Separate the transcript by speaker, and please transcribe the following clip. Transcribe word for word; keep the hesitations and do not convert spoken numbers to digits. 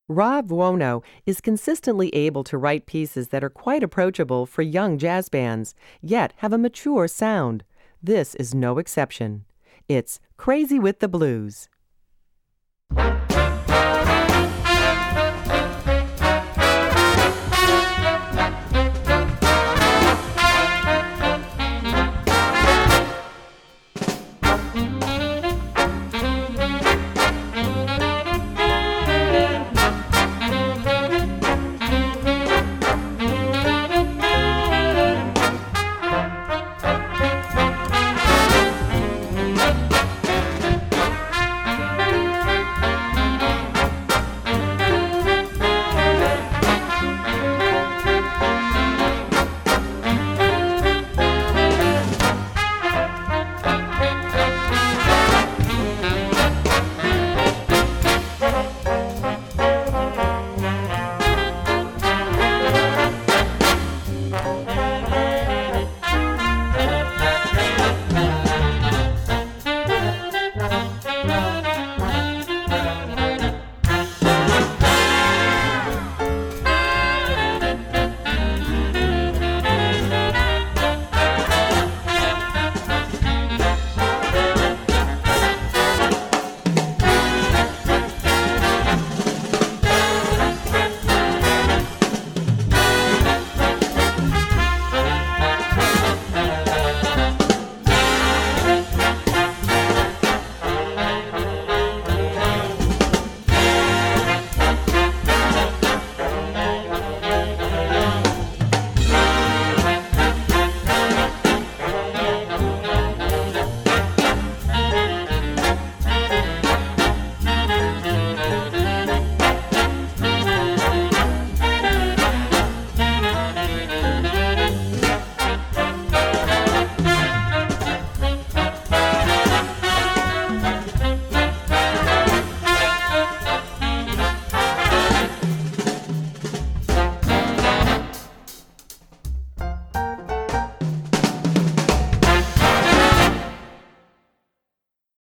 Speaker 1: Rob Buono is consistently able to write pieces that are quite approachable for young jazz bands, yet have a mature sound. This is no exception. It's Crazy with the Blues.